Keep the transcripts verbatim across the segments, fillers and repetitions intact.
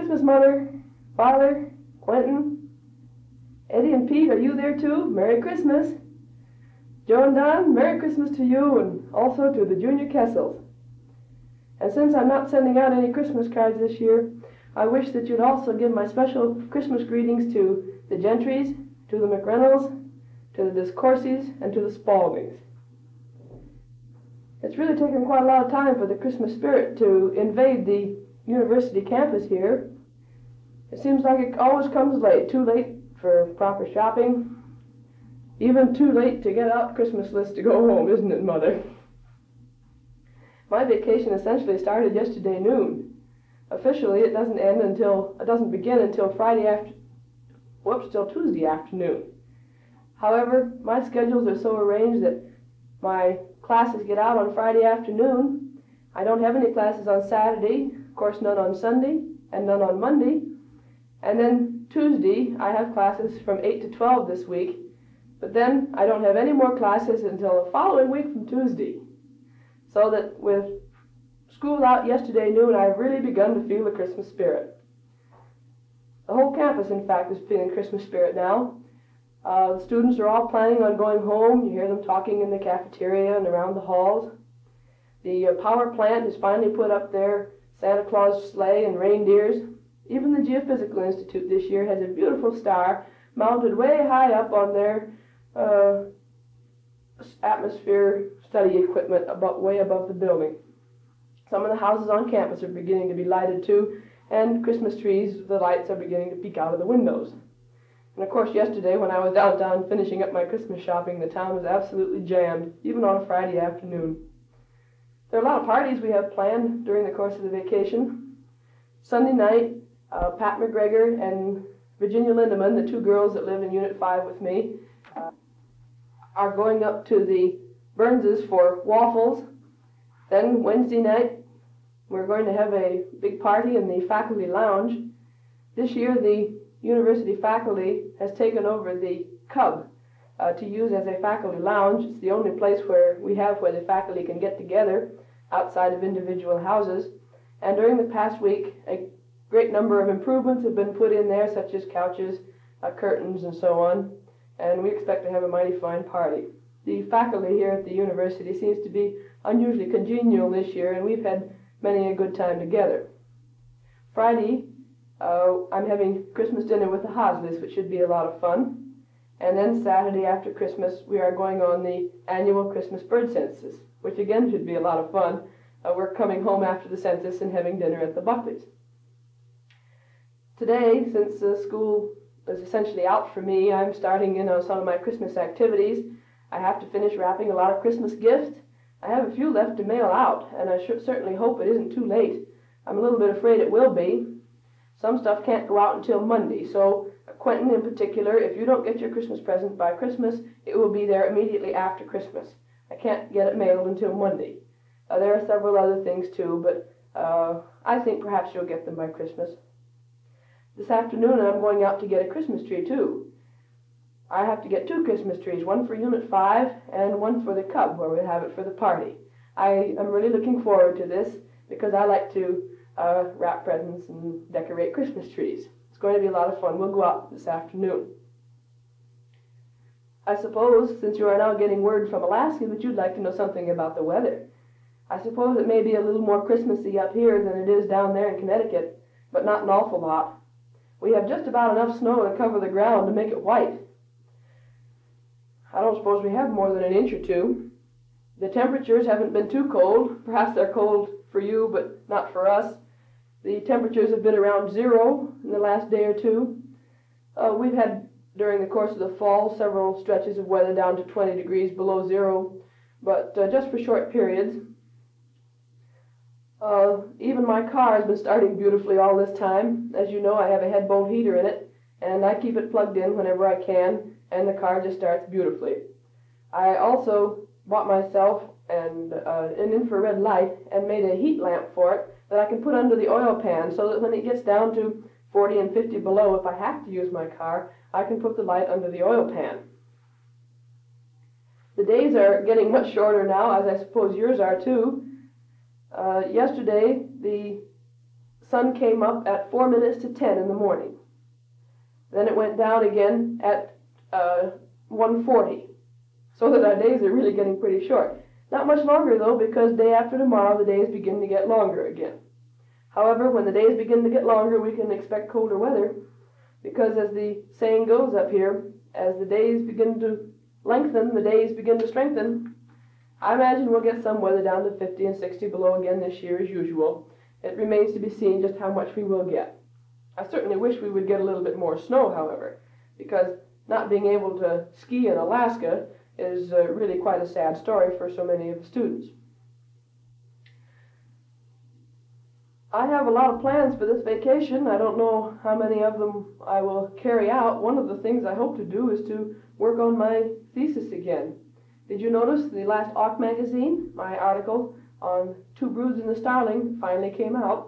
Christmas, Mother, Father, Quentin, Eddie and Pete, are you there too? Merry Christmas. Joe and Don, Merry Christmas to you and also to the Junior Kessels. And since I'm not sending out any Christmas cards this year, I wish that you'd also give my special Christmas greetings to the Gentrys, to the McReynolds, to the Discourses, and to the Spaldings. It's really taken quite a lot of time for the Christmas spirit to invade the university campus here. It seems like it always comes late, too late for proper shopping, even too late to get out Christmas lists to go home, isn't it, Mother? My vacation essentially started yesterday noon. Officially, it doesn't end until, it doesn't begin until Friday after, whoops, till Tuesday afternoon. However, my schedules are so arranged that my classes get out on Friday afternoon. I don't have any classes on Saturday, of course none on Sunday, and none on Monday. And then Tuesday, I have classes from eight to twelve this week, but then I don't have any more classes until the following week from Tuesday. So that with school out yesterday noon, I've really begun to feel the Christmas spirit. The whole campus, in fact, is feeling Christmas spirit now. Uh, the students are all planning on going home. You hear them talking in the cafeteria and around the halls. The uh, power plant has finally put up their Santa Claus sleigh and reindeers. Even the Geophysical Institute this year has a beautiful star mounted way high up on their uh, atmosphere study equipment about, way above the building. Some of the houses on campus are beginning to be lighted too, and Christmas trees, the lights are beginning to peek out of the windows. And of course, yesterday when I was downtown finishing up my Christmas shopping, the town was absolutely jammed, even on a Friday afternoon. There are a lot of parties we have planned during the course of the vacation. Sunday night, uh, Pat McGregor and Virginia Lindeman, the two girls that live in Unit five with me, uh, are going up to the Burns's for waffles. Then Wednesday night, we're going to have a big party in the faculty lounge. This year, the university faculty has taken over the Cub uh, to use as a faculty lounge. It's the only place where we have where the faculty can get together outside of individual houses. And during the past week, a great number of improvements have been put in there, such as couches, uh, curtains, and so on. And we expect to have a mighty fine party. The faculty here at the university seems to be unusually congenial this year, and we've had many a good time together. Friday, Uh, I'm having Christmas dinner with the Hosleys, which should be a lot of fun. And then Saturday after Christmas, we are going on the annual Christmas bird census, which again should be a lot of fun. Uh, we're coming home after the census and having dinner at the Buckleys. Today, since uh, school is essentially out for me, I'm starting in on some of my Christmas activities. I have to finish wrapping a lot of Christmas gifts. I have a few left to mail out, and I should certainly hope it isn't too late. I'm a little bit afraid it will be. Some stuff can't go out until Monday, so Quentin in particular, if you don't get your Christmas present by Christmas, it will be there immediately after Christmas. I can't get it mailed until Monday. Uh, there are several other things too, but uh, I think perhaps you'll get them by Christmas. This afternoon I'm going out to get a Christmas tree too. I have to get two Christmas trees, one for Unit five and one for the Cub, where we have it for the party. I am really looking forward to this because I like to Uh, wrap presents and decorate Christmas trees. It's going to be a lot of fun. We'll go out this afternoon. I suppose, since you are now getting word from Alaska, that you'd like to know something about the weather. I suppose it may be a little more Christmassy up here than it is down there in Connecticut, but not an awful lot. We have just about enough snow to cover the ground to make it white. I don't suppose we have more than an inch or two. The temperatures haven't been too cold. Perhaps they're cold for you, but not for us. The temperatures have been around zero in the last day or two. Uh, we've had, during the course of the fall, several stretches of weather down to twenty degrees below zero, but uh, just for short periods. Uh, even my car has been starting beautifully all this time. As you know, I have a head bolt heater in it, and I keep it plugged in whenever I can, and the car just starts beautifully. I also bought myself and uh, an infrared light and made a heat lamp for it that I can put under the oil pan so that when it gets down to forty and fifty below, if I have to use my car, I can put the light under the oil pan. The days are getting much shorter now, as I suppose yours are too. Uh, yesterday, the sun came up at four minutes to ten in the morning. Then it went down again at uh, one forty, so that our days are really getting pretty short. Not much longer, though, because day after tomorrow the days begin to get longer again. However, when the days begin to get longer, we can expect colder weather, because as the saying goes up here, as the days begin to lengthen, the days begin to strengthen. I imagine we'll get some weather down to fifty and sixty below again this year as usual. It remains to be seen just how much we will get. I certainly wish we would get a little bit more snow, however, because not being able to ski in Alaska is uh, really quite a sad story for so many of the students. I have a lot of plans for this vacation. I don't know how many of them I will carry out. One of the things I hope to do is to work on my thesis again. Did you notice the last Auk magazine, my article on Two Broods and the Starling, finally came out?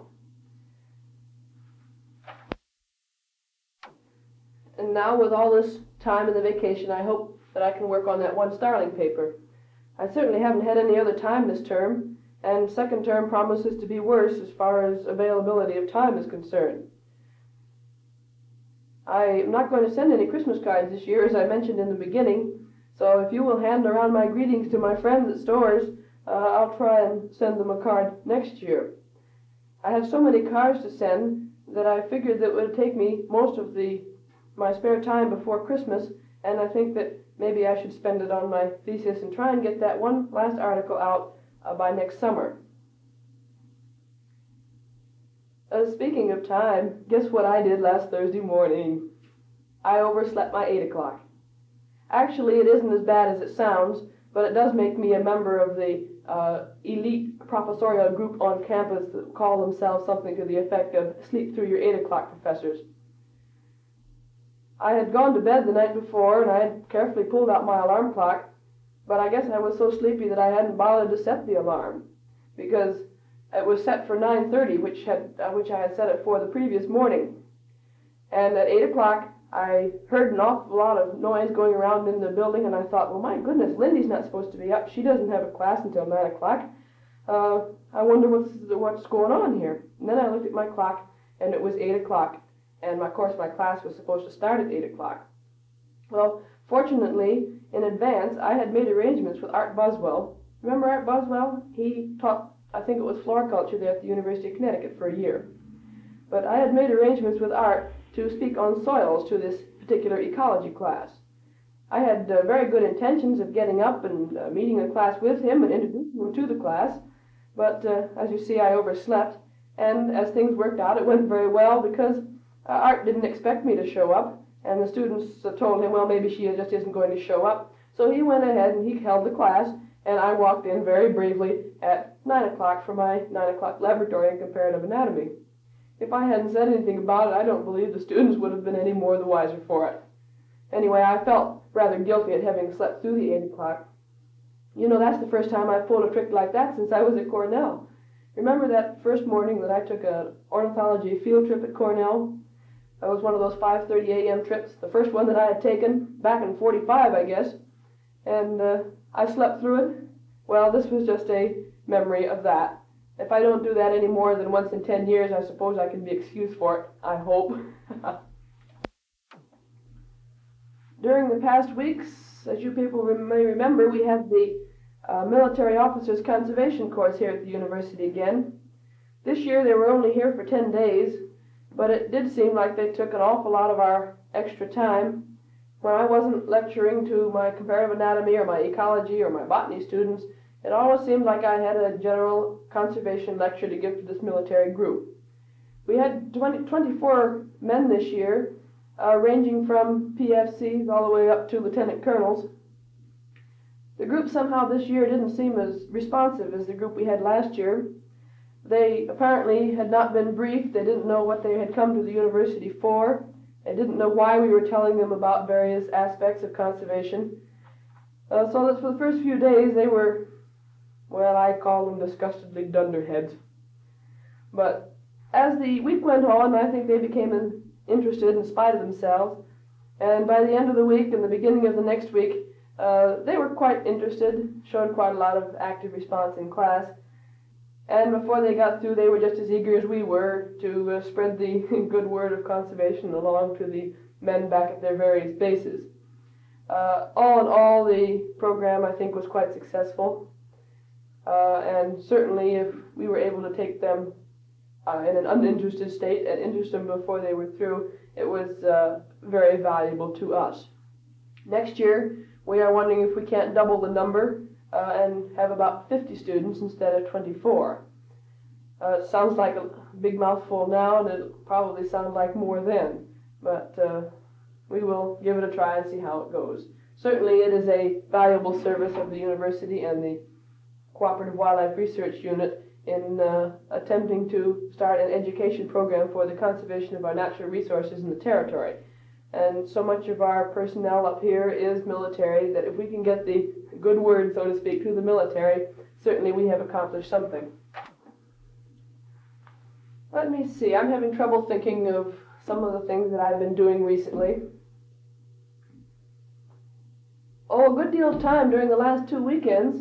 And now with all this time in the vacation, I hope that I can work on that one starling paper. I certainly haven't had any other time this term, and second term promises to be worse as far as availability of time is concerned. I'm not going to send any Christmas cards this year, as I mentioned in the beginning, so if you will hand around my greetings to my friends at stores, uh, I'll try and send them a card next year. I have so many cards to send that I figured that it would take me most of the my spare time before Christmas, and I think that maybe I should spend it on my thesis and try and get that one last article out uh, by next summer. Uh, speaking of time, guess what I did last Thursday morning? I overslept my eight o'clock. Actually, it isn't as bad as it sounds, but it does make me a member of the uh, elite professorial group on campus that call themselves something to the effect of sleep through your eight o'clock professors. I had gone to bed the night before, and I had carefully pulled out my alarm clock, but I guess I was so sleepy that I hadn't bothered to set the alarm, because it was set for nine thirty, which had uh, which I had set it for the previous morning. And at eight o'clock, I heard an awful lot of noise going around in the building, and I thought, well, my goodness, Lindy's not supposed to be up. She doesn't have a class until nine o'clock. Uh, I wonder what's, what's going on here. And then I looked at my clock, and it was eight o'clock. And of course my class was supposed to start at eight o'clock. Well, fortunately, in advance, I had made arrangements with Art Buswell. Remember Art Buswell? He taught, I think it was floriculture there at the University of Connecticut for a year. But I had made arrangements with Art to speak on soils to this particular ecology class. I had uh, very good intentions of getting up and uh, meeting the class with him and introducing him to the class, but uh, as you see, I overslept, and as things worked out, it went very well because Uh, Art didn't expect me to show up, and the students uh, told him, well, maybe she just isn't going to show up. So he went ahead and he held the class, and I walked in very bravely at nine o'clock for my nine o'clock laboratory in comparative anatomy. If I hadn't said anything about it, I don't believe the students would have been any more the wiser for it. Anyway, I felt rather guilty at having slept through the eight o'clock. You know, that's the first time I've pulled a trick like that since I was at Cornell. Remember that first morning that I took an ornithology field trip at Cornell? That was one of those five thirty a m trips, the first one that I had taken, back in forty-five, I guess, and uh, I slept through it. Well, this was just a memory of that. If I don't do that any more than once in ten years, I suppose I can be excused for it, I hope. During the past weeks, as you people may remember, we had the uh, Military Officers Conservation course here at the university again. This year they were only here for ten days, but it did seem like they took an awful lot of our extra time. When I wasn't lecturing to my comparative anatomy or my ecology or my botany students, it always seemed like I had a general conservation lecture to give to this military group. We had twenty, twenty-four men this year, uh, ranging from P F Cs all the way up to lieutenant colonels. The group somehow this year didn't seem as responsive as the group we had last year. They apparently had not been briefed. They didn't know what they had come to the university for. They didn't know why we were telling them about various aspects of conservation. Uh, so that for the first few days they were, well, I call them disgustedly dunderheads. But as the week went on, I think they became interested in spite of themselves. And by the end of the week and the beginning of the next week, uh, they were quite interested, showed quite a lot of active response in class. And before they got through, they were just as eager as we were to uh, spread the good word of conservation along to the men back at their various bases. Uh, all in all, the program, I think, was quite successful. Uh, and certainly if we were able to take them uh, in an uninterested state and interest them before they were through, it was uh, very valuable to us. Next year, we are wondering if we can't double the number uh, and have about fifty students instead of twenty-four. Uh, it sounds like a big mouthful now, and it'll probably sound like more then, but uh, we will give it a try and see how it goes. Certainly it is a valuable service of the university and the Cooperative Wildlife Research Unit in uh, attempting to start an education program for the conservation of our natural resources in the territory. And so much of our personnel up here is military that if we can get the good word, so to speak, to the military, certainly we have accomplished something. Let me see, I'm having trouble thinking of some of the things that I've been doing recently. Oh, a good deal of time during the last two weekends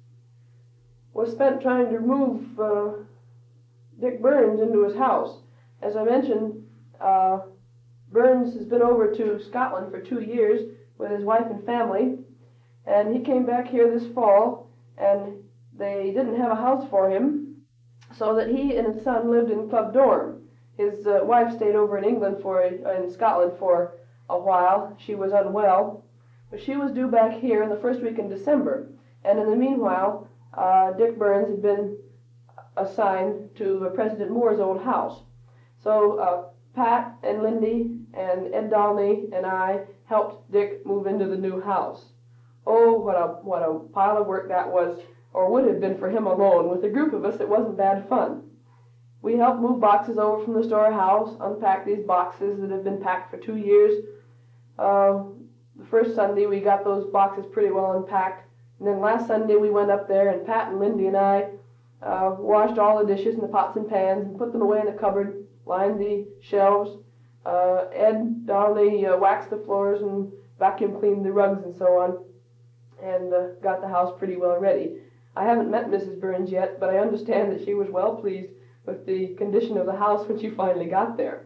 was spent trying to move uh, Dick Burns into his house. As I mentioned, uh, Burns has been over to Scotland for two years with his wife and family, and he came back here this fall, and they didn't have a house for him, so that he and his son lived in Club Dorm. His uh, wife stayed over in England for a, in Scotland for a while. She was unwell, but she was due back here in the first week in December, and in the meanwhile, uh, Dick Burns had been assigned to uh, President Moore's old house. So uh, Pat and Lindy and Ed Dolney and I helped Dick move into the new house. Oh, what a what a pile of work that was, or would have been for him alone. With a group of us, it wasn't bad fun. We helped move boxes over from the storehouse, unpack these boxes that have been packed for two years. Uh, the first Sunday, we got those boxes pretty well unpacked. And then last Sunday, we went up there, and Pat and Lindy and I uh, washed all the dishes and the pots and pans and put them away in the cupboard, lined the shelves. Uh, Ed Donnelly uh, waxed the floors and vacuum cleaned the rugs and so on, and uh, got the house pretty well ready. I haven't met Missus Burns yet, but I understand that she was well pleased with the condition of the house when she finally got there.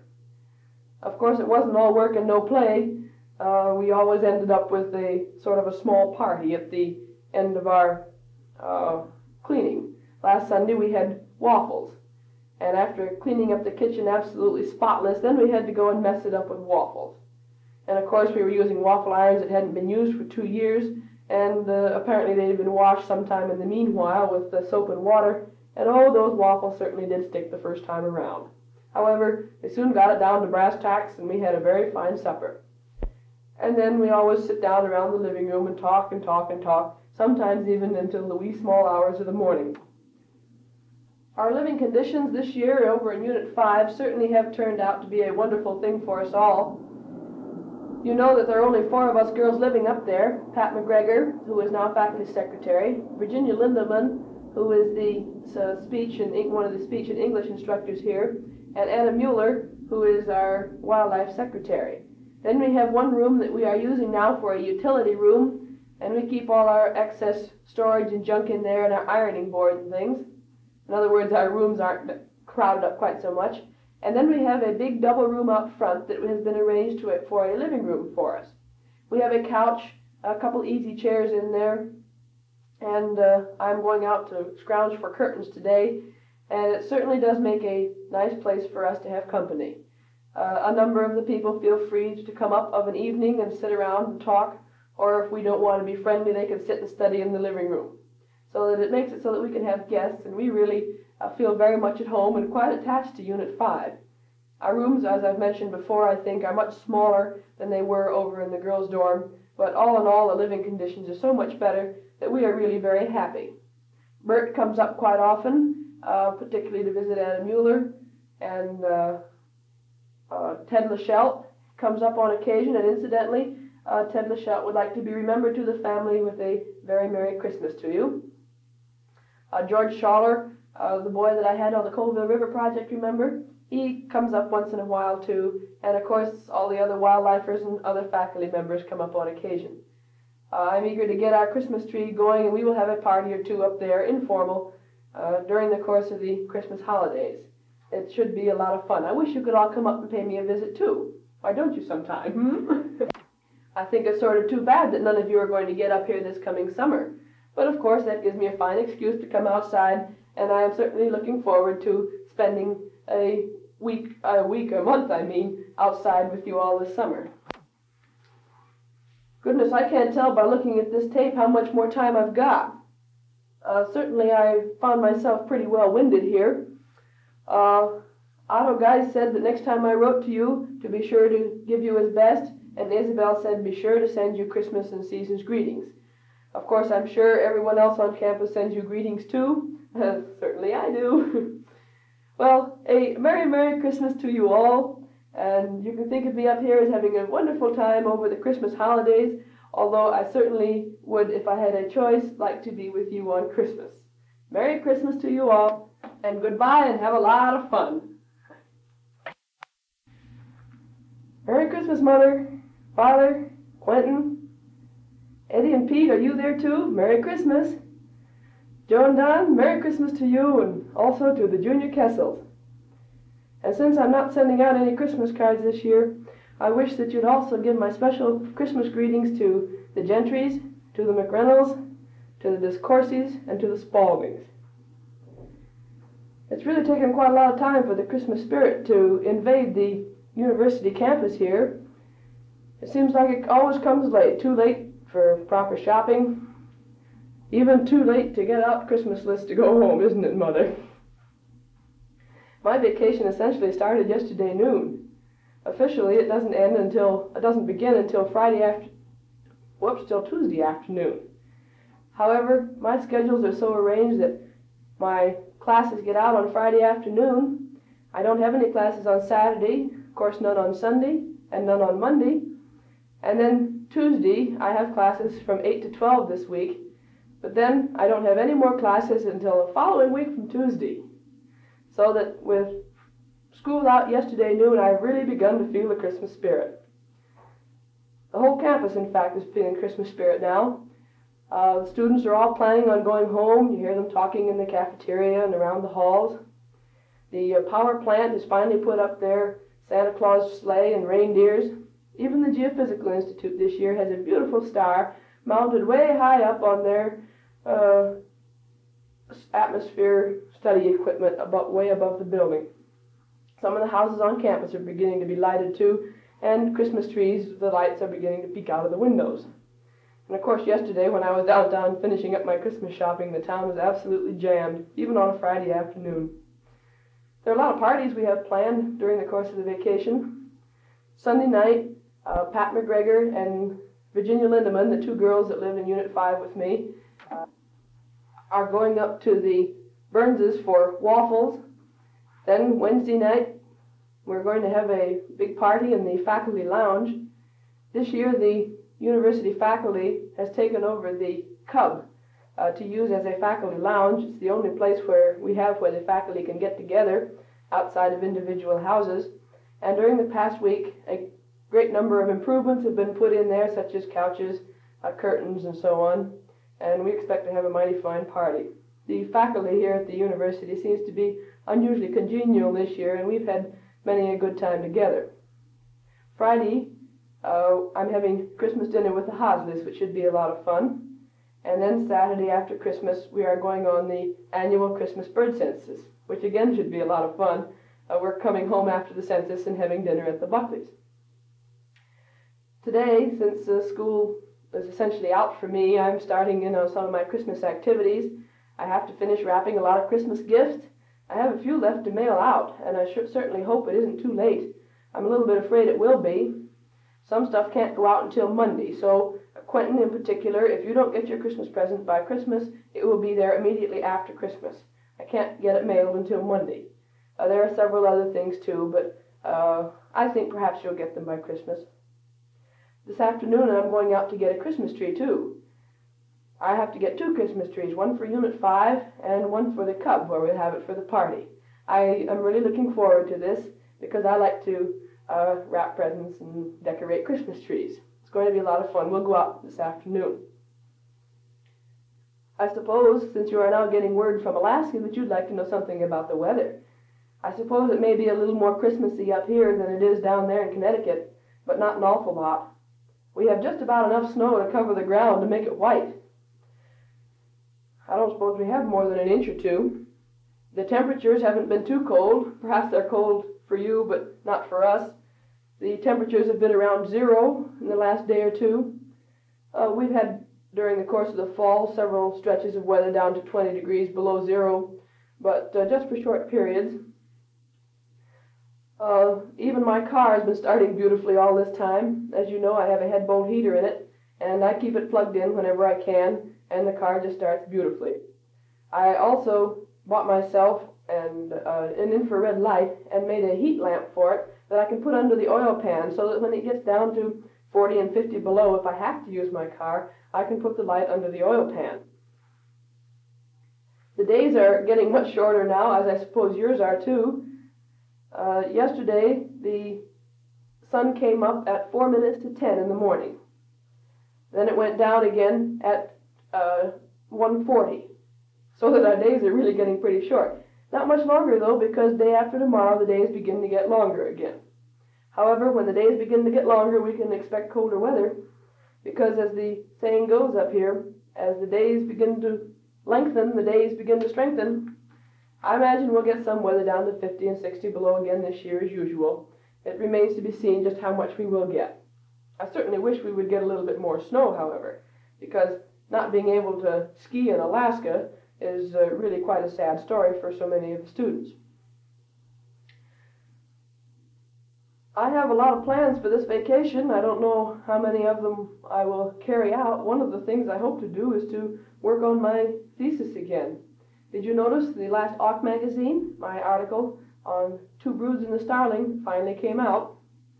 Of course, it wasn't all work and no play. Uh, we always ended up with a sort of a small party at the end of our uh, cleaning. Last Sunday we had waffles, and after cleaning up the kitchen absolutely spotless, then we had to go and mess it up with waffles. And of course we were using waffle irons that hadn't been used for two years, and uh, apparently they had been washed sometime in the meanwhile with the soap and water, and oh, those waffles certainly did stick the first time around. However, they soon got it down to brass tacks, and we had a very fine supper. And then we always sit down around the living room and talk and talk and talk, sometimes even until the wee small hours of the morning. Our living conditions this year over in Unit five certainly have turned out to be a wonderful thing for us all. You know that there are only four of us girls living up there: Pat McGregor, who is now faculty secretary, Virginia Lindeman, who is the uh, speech and one of the speech and English instructors here, and Anna Mueller, who is our wildlife secretary. Then we have one room that we are using now for a utility room, and we keep all our excess storage and junk in there and our ironing board and things. In other words, our rooms aren't crowded up quite so much. And then we have a big double room out front that has been arranged to it for a living room for us. We have a couch, a couple easy chairs in there, and uh, I'm going out to scrounge for curtains today, and it certainly does make a nice place for us to have company. Uh, a number of the people feel free to come up of an evening and sit around and talk, or if we don't want to be friendly, they can sit and study in the living room. So that it makes it so that we can have guests, and we really uh, feel very much at home and quite attached to Unit five. Our rooms, as I've mentioned before, I think are much smaller than they were over in the girls' dorm, but all in all, the living conditions are so much better that we are really very happy. Bert comes up quite often, uh, particularly to visit Anna Mueller, and uh, uh, Ted Lachelle comes up on occasion, and incidentally, uh, Ted Lachelle would like to be remembered to the family with a very Merry Christmas to you. Uh, George Schaller, uh, the boy that I had on the Colville River Project, remember? He comes up once in a while too, and of course all the other wildlifers and other faculty members come up on occasion. Uh, I'm eager to get our Christmas tree going, and we will have a party or two up there, informal, uh, during the course of the Christmas holidays. It should be a lot of fun. I wish you could all come up and pay me a visit too. Why don't you sometime? Hmm? I think it's sort of too bad that none of you are going to get up here this coming summer. But of course that gives me a fine excuse to come outside, and I am certainly looking forward to spending a week, a week, a month, I mean, outside with you all this summer. Goodness, I can't tell by looking at this tape how much more time I've got. Uh, certainly I found myself pretty well winded here. Uh, Otto Guy said that next time I wrote to you to be sure to give you his best, and Isabel said be sure to send you Christmas and season's greetings. Of course, I'm sure everyone else on campus sends you greetings too. Uh, certainly I do. Well, a Merry Merry Christmas to you all, and you can think of me up here as having a wonderful time over the Christmas holidays, although I certainly would, if I had a choice, like to be with you on Christmas. Merry Christmas to you all, and goodbye, and have a lot of fun. Merry Christmas, Mother, Father, Quentin, Eddie and Pete, are you there too? Merry Christmas. Joe and Don, Merry Christmas to you, and also to the Junior Kessels. And since I'm not sending out any Christmas cards this year, I wish that you'd also give my special Christmas greetings to the Gentrys, to the McReynolds, to the Discourses, and to the Spaldings. It's really taken quite a lot of time for the Christmas spirit to invade the university campus here. It seems like it always comes late, too late for proper shopping, even too late to get out Christmas lists to go home, isn't it, Mother? My vacation essentially started yesterday noon. Officially, it doesn't end until, it doesn't begin until Friday after, whoops, till Tuesday afternoon. However, my schedules are so arranged that my classes get out on Friday afternoon. I don't have any classes on Saturday, of course none on Sunday, and none on Monday. And then Tuesday, I have classes from eight to twelve this week, but then I don't have any more classes until the following week from Tuesday. So that with school out yesterday noon, I've really begun to feel the Christmas spirit. The whole campus, in fact, is feeling Christmas spirit now. Uh, the students are all planning on going home. You hear them talking in the cafeteria and around the halls. The uh, power plant has finally put up their Santa Claus sleigh and reindeers. Even the Geophysical Institute this year has a beautiful star mounted way high up on their uh, atmosphere study equipment about, way above the building. Some of the houses on campus are beginning to be lighted too, and Christmas trees, the lights are beginning to peek out of the windows. And of course yesterday when I was downtown finishing up my Christmas shopping, the town was absolutely jammed, even on a Friday afternoon. There are a lot of parties we have planned during the course of the vacation. Sunday night, uh, Pat McGregor and Virginia Lindemann, the two girls that live in Unit five with me, uh, are going up to the Burns's for waffles. Then Wednesday night, we're going to have a big party in the faculty lounge. This year, the university faculty has taken over the Cub uh, to use as a faculty lounge. It's the only place where we have where the faculty can get together outside of individual houses. And during the past week, a great number of improvements have been put in there, such as couches, uh, curtains, and so on. And we expect to have a mighty fine party. The faculty here at the university seems to be unusually congenial this year, and we've had many a good time together. Friday, uh, I'm having Christmas dinner with the Hosleys, which should be a lot of fun. And then Saturday after Christmas, we are going on the annual Christmas bird census, which again should be a lot of fun. Uh, we're coming home after the census and having dinner at the Buckleys. Today, since uh, school is essentially out for me, I'm starting in on some of my Christmas activities. I have to finish wrapping a lot of Christmas gifts. I have a few left to mail out, and I sure, certainly hope it isn't too late. I'm a little bit afraid it will be. Some stuff can't go out until Monday, so uh, Quentin in particular, if you don't get your Christmas present by Christmas, it will be there immediately after Christmas. I can't get it mailed until Monday. Uh, there are several other things too, but uh, I think perhaps you'll get them by Christmas. This afternoon I'm going out to get a Christmas tree too. I have to get two Christmas trees, one for Unit five and one for the Cub, where we'll have it for the party. I am really looking forward to this because I like to uh, wrap presents and decorate Christmas trees. It's going to be a lot of fun. We'll go out this afternoon. I suppose, since you are now getting word from Alaska, that you'd like to know something about the weather. I suppose it may be a little more Christmassy up here than it is down there in Connecticut, but not an awful lot. We have just about enough snow to cover the ground to make it white. I don't suppose we have more than an inch or two. The temperatures haven't been too cold. Perhaps they're cold for you, but not for us. The temperatures have been around zero in the last day or two. Uh, we've had, during the course of the fall, several stretches of weather down to twenty degrees below zero, but uh, just for short periods. Uh, even my car has been starting beautifully all this time. As you know, I have a head bolt heater in it, and I keep it plugged in whenever I can, and the car just starts beautifully. I also bought myself an, uh, an infrared light and made a heat lamp for it that I can put under the oil pan so that when it gets down to forty and fifty below, if I have to use my car, I can put the light under the oil pan. The days are getting much shorter now, as I suppose yours are too. Uh, yesterday, the sun came up at four minutes to ten in the morning. Then it went down again at uh, one forty. So that our days are really getting pretty short. Not much longer, though, because day after tomorrow, the days begin to get longer again. However, when the days begin to get longer, we can expect colder weather, because as the saying goes up here, as the days begin to lengthen, the days begin to strengthen. I imagine we'll get some weather down to fifty and sixty below again this year as usual. It remains to be seen just how much we will get. I certainly wish we would get a little bit more snow, however, because not being able to ski in Alaska is uh, really quite a sad story for so many of the students. I have a lot of plans for this vacation. I don't know how many of them I will carry out. One of the things I hope to do is to work on my thesis again. Did you notice the last Auk magazine, my article on Two Broods and the Starling, finally came out?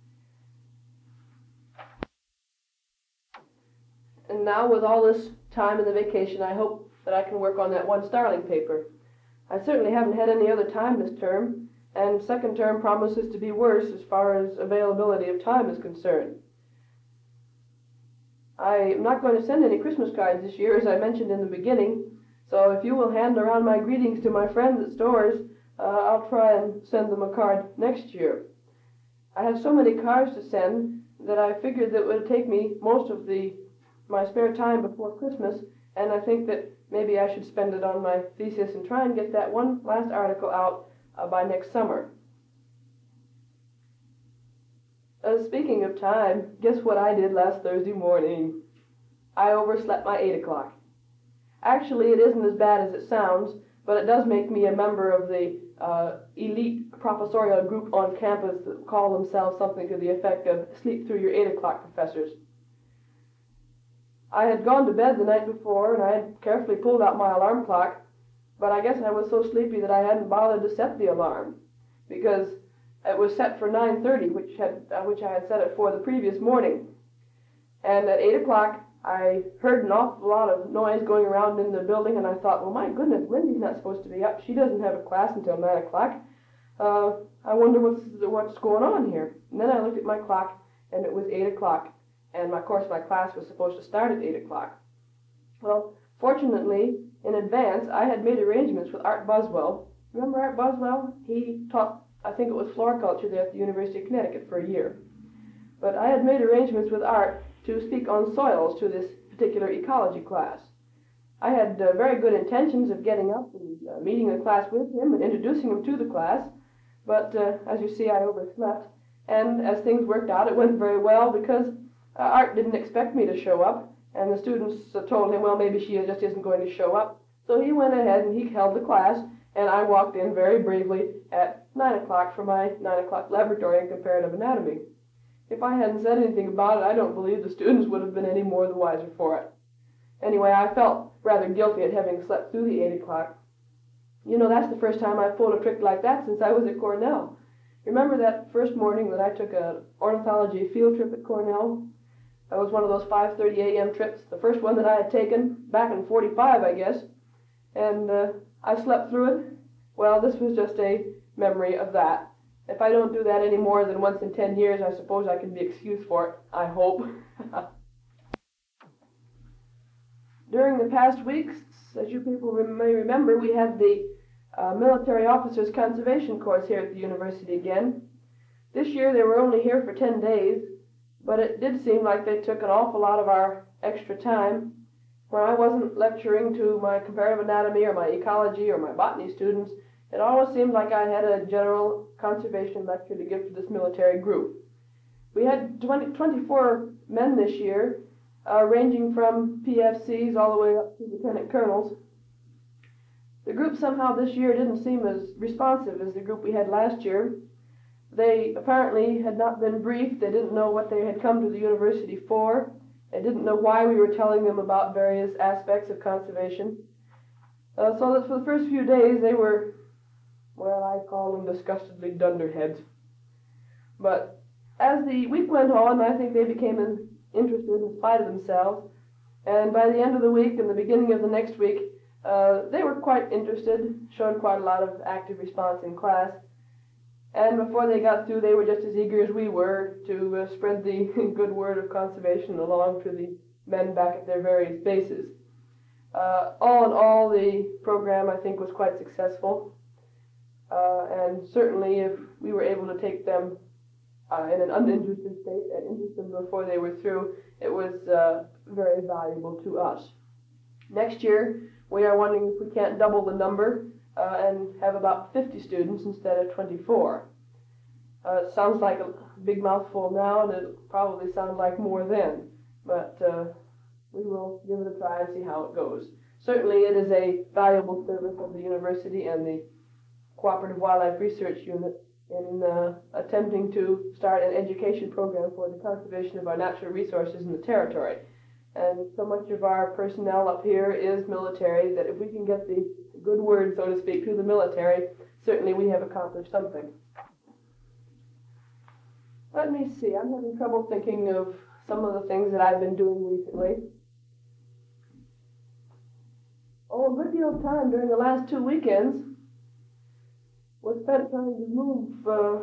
And now with all this time in the vacation, I hope that I can work on that one starling paper. I certainly haven't had any other time this term, and second term promises to be worse as far as availability of time is concerned. I'm not going to send any Christmas cards this year, as I mentioned in the beginning, so if you will hand around my greetings to my friends at stores, uh, I'll try and send them a card next year. I have so many cards to send that I figured that it would take me most of the my spare time before Christmas, and I think that maybe I should spend it on my thesis and try and get that one last article out uh, by next summer. Uh, speaking of time, guess what I did last Thursday morning? I overslept my eight o'clock. Actually, it isn't as bad as it sounds, but it does make me a member of the uh, elite professorial group on campus that call themselves something to the effect of sleep through your eight o'clock professors. I had gone to bed the night before, and I had carefully pulled out my alarm clock, but I guess I was so sleepy that I hadn't bothered to set the alarm, because it was set for nine thirty, which had uh, which I had set it for the previous morning. And at eight o'clock, I heard an awful lot of noise going around in the building, and I thought, well, my goodness, Lindy's not supposed to be up. She doesn't have a class until nine o'clock. Uh, I wonder what's, what's going on here. And then I looked at my clock, and it was eight o'clock. And of course my class was supposed to start at eight o'clock. Well, fortunately, in advance, I had made arrangements with Art Buswell. Remember Art Buswell? He taught, I think it was floriculture there at the University of Connecticut for a year. But I had made arrangements with Art to speak on soils to this particular ecology class. I had uh, very good intentions of getting up and uh, meeting the class with him and introducing him to the class, but uh, as you see, I overslept. And as things worked out, it went very well because Uh, Art didn't expect me to show up, and the students uh, told him, well, maybe she just isn't going to show up. So he went ahead and he held the class, and I walked in very bravely at nine o'clock for my nine o'clock laboratory in comparative anatomy. If I hadn't said anything about it, I don't believe the students would have been any more the wiser for it. Anyway, I felt rather guilty at having slept through the eight o'clock. You know, that's the first time I've pulled a trick like that since I was at Cornell. Remember that first morning that I took an ornithology field trip at Cornell? That was one of those five thirty a.m. trips, the first one that I had taken, back in forty-five, I guess, and uh, I slept through it. Well, this was just a memory of that. If I don't do that any more than once in ten years, I suppose I can be excused for it, I hope. during the past weeks, as you people may remember, we had the uh, Military Officers Conservation course here at the university again. This year they were only here for ten days, but it did seem like they took an awful lot of our extra time. When I wasn't lecturing to my comparative anatomy or my ecology or my botany students, it always seemed like I had a general conservation lecture to give to this military group. We had twenty, twenty-four men this year, uh, ranging from P F Cs all the way up to lieutenant colonels. The group somehow this year didn't seem as responsive as the group we had last year. They apparently had not been briefed. They didn't know what they had come to the university for. They didn't know why we were telling them about various aspects of conservation. Uh, so that for the first few days they were, well, I call them disgustedly dunderheads. But as the week went on, I think they became interested in spite of themselves. And by the end of the week and the beginning of the next week, uh, they were quite interested, showed quite a lot of active response in class. And before they got through, they were just as eager as we were to uh, spread the good word of conservation along to the men back at their various bases. Uh, all in all, the program, I think, was quite successful. Uh, and certainly, if we were able to take them uh, in an uninterested state and interest them before they were through, it was uh, very valuable to us. Next year, we are wondering if we can't double the number Uh, and have about fifty students instead of twenty-four. Uh, it sounds like a big mouthful now, and it'll probably sound like more then, but uh, we will give it a try and see how it goes. Certainly it is a valuable service of the university and the Cooperative Wildlife Research Unit in uh, attempting to start an education program for the conservation of our natural resources in the territory. And so much of our personnel up here is military that if we can get the good word, so to speak, to the military, certainly we have accomplished something. Let me see, I'm having trouble thinking of some of the things that I've been doing recently. Oh, a good deal of time during the last two weekends was spent trying to move uh,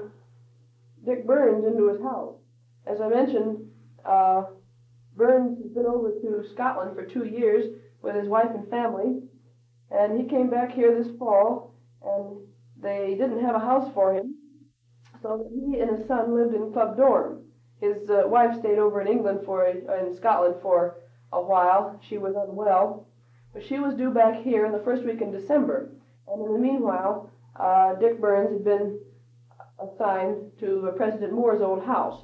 Dick Burns into his house. As I mentioned, uh, Burns has been over to Scotland for two years with his wife and family, and he came back here this fall, and they didn't have a house for him, so he and his son lived in Club Dorm. His uh, wife stayed over in England for a, in Scotland for a while. She was unwell, but she was due back here in the first week in December, and in the meanwhile, uh, Dick Burns had been assigned to uh, President Moore's old house.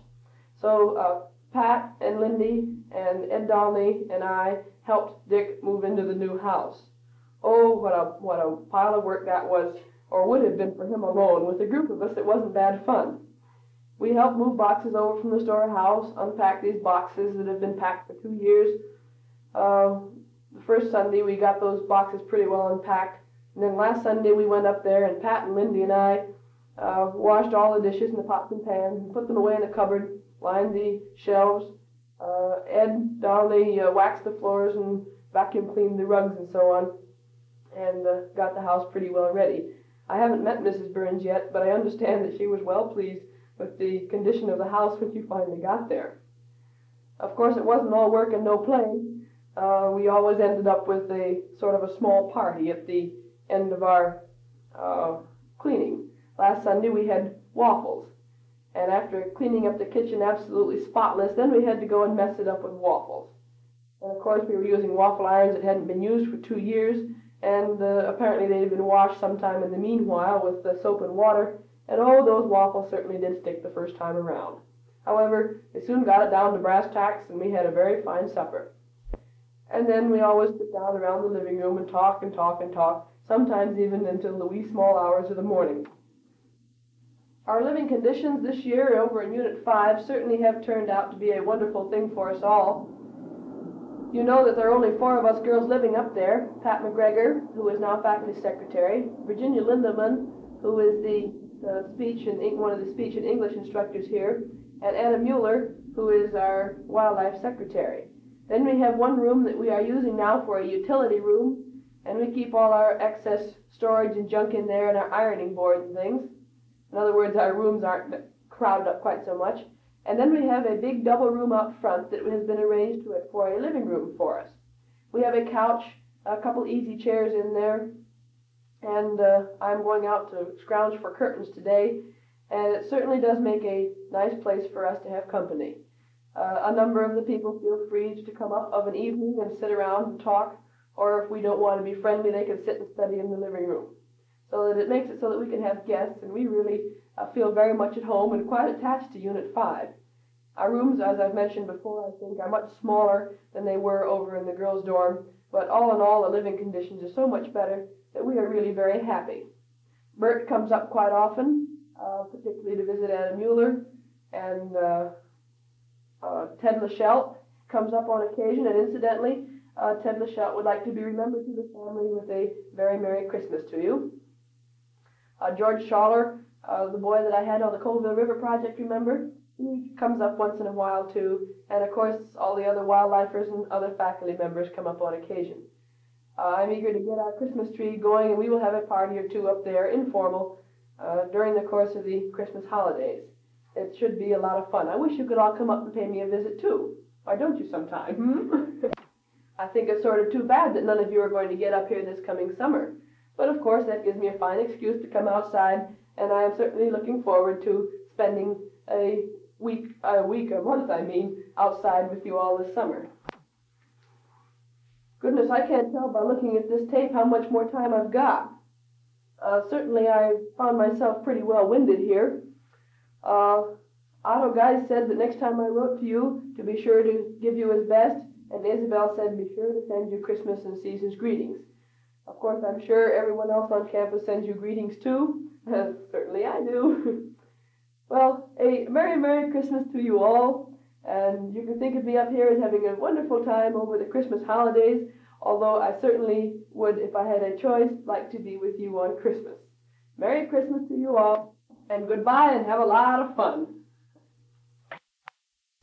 So uh, Pat and Lindy and Ed Dolney and I helped Dick move into the new house. Oh, what a what a pile of work that was, or would have been for him alone. With a group of us, it wasn't bad fun. We helped move boxes over from the storehouse, unpack these boxes that have been packed for two years. Uh, the first Sunday, we got those boxes pretty well unpacked. And then last Sunday, we went up there, and Pat and Lindy and I uh, washed all the dishes and the pots and pans and put them away in the cupboard, lined the shelves. Uh, Ed Dolney uh, waxed the floors and vacuum cleaned the rugs and so on, and uh, got the house pretty well ready. I haven't met Missus Burns yet, but I understand that she was well pleased with the condition of the house when she finally got there. Of course, it wasn't all work and no play. Uh, we always ended up with a sort of a small party at the end of our uh, cleaning. Last Sunday we had waffles, and after cleaning up the kitchen absolutely spotless, then we had to go and mess it up with waffles. And of course we were using waffle irons that hadn't been used for two years, and uh, apparently they had been washed sometime in the meanwhile with the soap and water, and oh, those waffles certainly did stick the first time around. However, they soon got it down to brass tacks, and we had a very fine supper. And then we always sit down around the living room and talk and talk and talk, sometimes even until the wee small hours of the morning. Our living conditions this year over in Unit five certainly have turned out to be a wonderful thing for us all. You know that there are only four of us girls living up there: Pat McGregor, who is now faculty secretary, Virginia Lindeman, who is the uh, speech and one of the speech and English instructors here, and Anna Mueller, who is our wildlife secretary. Then we have one room that we are using now for a utility room, and we keep all our excess storage and junk in there and our ironing board and things. In other words, our rooms aren't crowded up quite so much. And then we have a big double room out front that has been arranged for a living room for us. We have a couch, a couple easy chairs in there, and uh, I'm going out to scrounge for curtains today, and it certainly does make a nice place for us to have company. Uh, a number of the people feel free to come up of an evening and sit around and talk, or if we don't want to be friendly, they can sit and study in the living room. So that it makes it so that we can have guests, and we really uh, feel very much at home and quite attached to Unit five. Our rooms, as I've mentioned before, I think are much smaller than they were over in the girls' dorm, but all in all, the living conditions are so much better that we are really very happy. Bert comes up quite often, uh, particularly to visit Anna Mueller, and uh, uh, Ted Lachelle comes up on occasion, and incidentally, uh, Ted Lachelle would like to be remembered to the family with a very Merry Christmas to you. Uh, George Schaller, uh, the boy that I had on the Colville River Project, remember? He comes up once in a while too, and of course all the other wildlifers and other faculty members come up on occasion. Uh, I'm eager to get our Christmas tree going, and we will have a party or two up there, informal, uh, during the course of the Christmas holidays. It should be a lot of fun. I wish you could all come up and pay me a visit too. Why don't you sometime? Hmm? I think it's sort of too bad that none of you are going to get up here this coming summer. But of course that gives me a fine excuse to come outside, and I am certainly looking forward to spending a week, a week, a month, I mean, outside with you all this summer. Goodness, I can't tell by looking at this tape how much more time I've got. Uh, certainly I found myself pretty well winded here. Uh, Otto Guy said that next time I wrote to you to be sure to give you his best, and Isabel said be sure to send you Christmas and season's greetings. Of course, I'm sure everyone else on campus sends you greetings too. Certainly I do. Well, a Merry, Merry Christmas to you all, and you can think of me up here as having a wonderful time over the Christmas holidays, although I certainly would, if I had a choice, like to be with you on Christmas. Merry Christmas to you all, and goodbye, and have a lot of fun.